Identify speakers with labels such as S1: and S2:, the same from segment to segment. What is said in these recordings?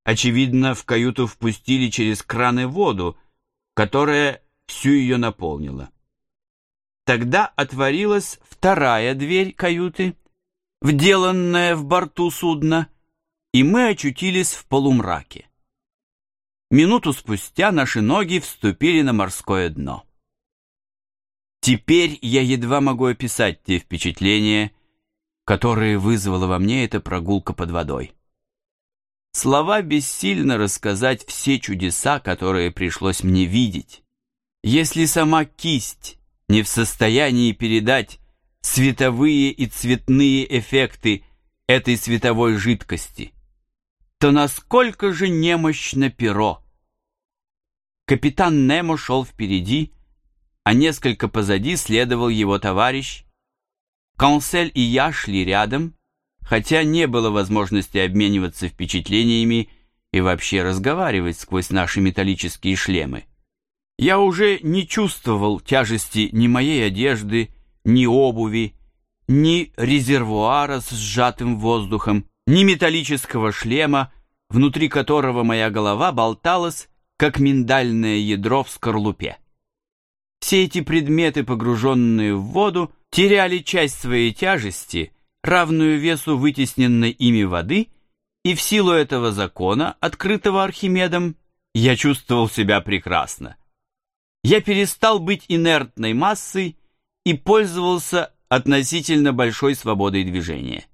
S1: Очевидно, в каюту впустили через краны воду, которая всю ее наполнила. Тогда отворилась вторая дверь каюты, вделанная в борту судна, и мы очутились в полумраке. Минуту спустя наши ноги вступили на морское дно. Теперь я едва могу описать те впечатления, которые вызвала во мне эта прогулка под водой. Слова бессильно рассказать все чудеса, которые пришлось мне видеть. Если сама кисть не в состоянии передать световые и цветные эффекты этой световой жидкости, то насколько же немощно перо? Капитан Немо шел впереди, а несколько позади следовал его товарищ. Консель и я шли рядом, хотя не было возможности обмениваться впечатлениями и вообще разговаривать сквозь наши металлические шлемы. Я уже не чувствовал тяжести ни моей одежды, ни обуви, ни резервуара с сжатым воздухом, ни металлического шлема, внутри которого моя голова болталась, как миндальное ядро в скорлупе. Все эти предметы, погруженные в воду, теряли часть своей тяжести, равную весу вытесненной ими воды, и в силу этого закона, открытого Архимедом, я чувствовал себя прекрасно. Я перестал быть инертной массой и пользовался относительно большой свободой движения.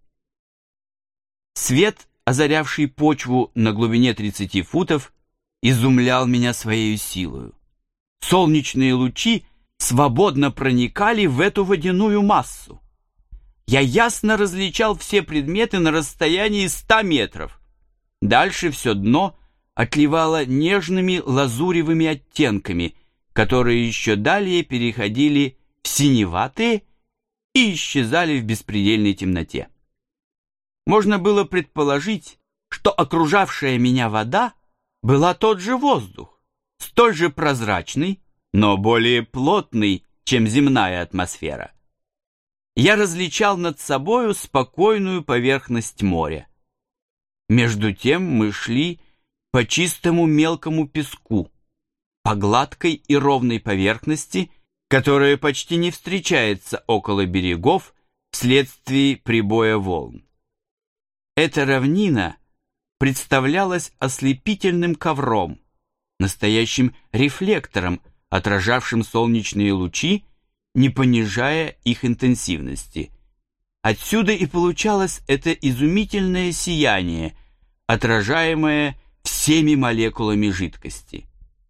S1: Свет, озарявший почву на глубине 30 футов, изумлял меня своей силою. Солнечные лучи свободно проникали в эту водяную массу. Я ясно различал все предметы на расстоянии 100 метров. Дальше все дно отливало нежными лазуревыми оттенками, которые еще далее переходили в синеватые и исчезали в беспредельной темноте. Можно было предположить, что окружавшая меня вода была тот же воздух, столь же прозрачный, но более плотный, чем земная атмосфера. Я различал над собою спокойную поверхность моря. Между тем мы шли по чистому мелкому песку, по гладкой и ровной поверхности, которая почти не встречается около берегов вследствие прибоя волн. Эта равнина представлялась ослепительным ковром, настоящим рефлектором, отражавшим солнечные лучи, не понижая их интенсивности. Отсюда и получалось это изумительное сияние, отражаемое всеми молекулами жидкости.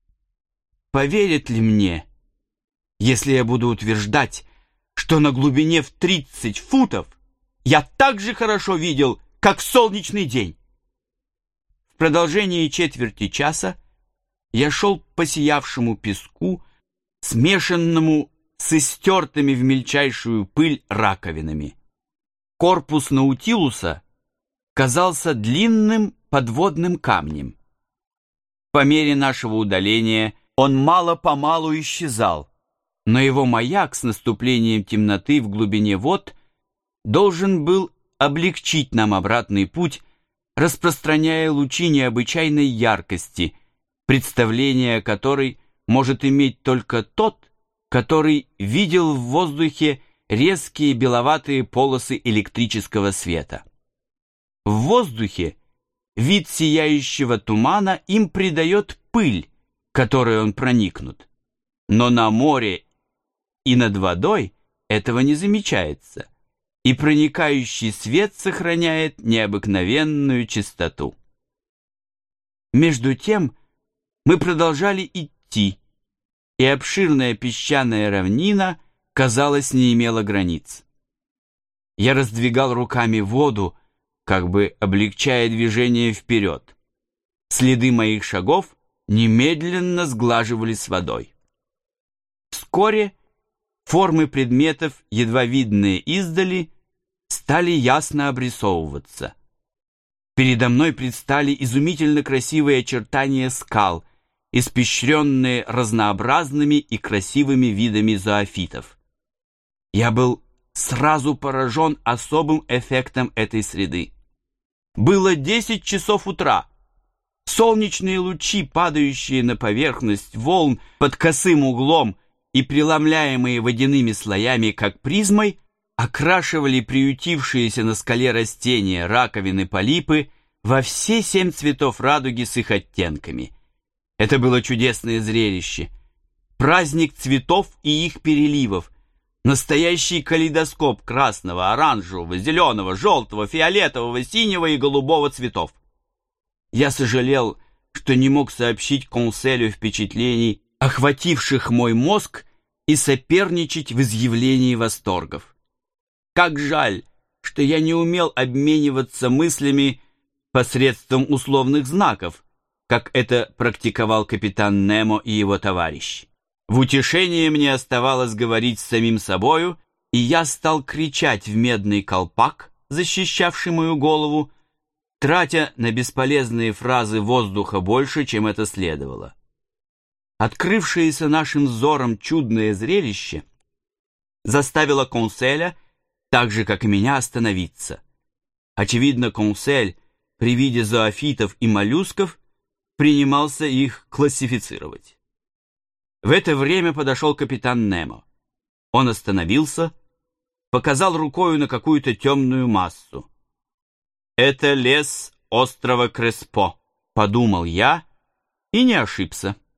S1: Поверят ли мне, если я буду утверждать, что на глубине в 30 футов я так же хорошо видел, как в солнечный день? В продолжении четверти часа я шел по сиявшему песку, смешанному с истертыми в мельчайшую пыль раковинами. Корпус Наутилуса казался длинным подводным камнем. По мере нашего удаления он мало-помалу исчезал, но его маяк с наступлением темноты в глубине вод должен был облегчить нам обратный путь, распространяя лучи необычайной яркости, представление которой может иметь только тот, который видел в воздухе резкие беловатые полосы электрического света. В воздухе вид сияющего тумана им придает пыль, которой он проникнут, но на море и над водой этого не замечается, и проникающий свет сохраняет необыкновенную чистоту. Между тем мы продолжали идти, и обширная песчаная равнина, казалось, не имела границ. Я раздвигал руками воду, как бы облегчая движение вперед. Следы моих шагов немедленно сглаживались с водой. Вскоре формы предметов, едва видные издали, стали ясно обрисовываться. Передо мной предстали изумительно красивые очертания скал, испещренные разнообразными и красивыми видами зоофитов. Я был сразу поражен особым эффектом этой среды. Было 10 часов утра. Солнечные лучи, падающие на поверхность волн под косым углом и преломляемые водяными слоями, как призмой, окрашивали приютившиеся на скале растения, раковины, полипы во все 7 цветов радуги с их оттенками. Это было чудесное зрелище. Праздник цветов и их переливов. Настоящий калейдоскоп красного, оранжевого, зеленого, желтого, фиолетового, синего и голубого цветов. Я сожалел, что не мог сообщить Конселю впечатлений, охвативших мой мозг, и соперничать в изъявлении восторгов. Как жаль, что я не умел обмениваться мыслями посредством условных знаков, как это практиковал капитан Немо и его товарищ. В утешение мне оставалось говорить с самим собою, и я стал кричать в медный колпак, защищавший мою голову, тратя на бесполезные фразы воздуха больше, чем это следовало. Открывшееся нашим взором чудное зрелище заставило Конселя, так же, как и меня, остановиться. Очевидно, Консель при виде зоофитов и моллюсков принимался их классифицировать. В это время подошел капитан Немо. Он остановился, показал рукою на какую-то темную массу. «Это лес острова Креспо», — подумал я, и не ошибся.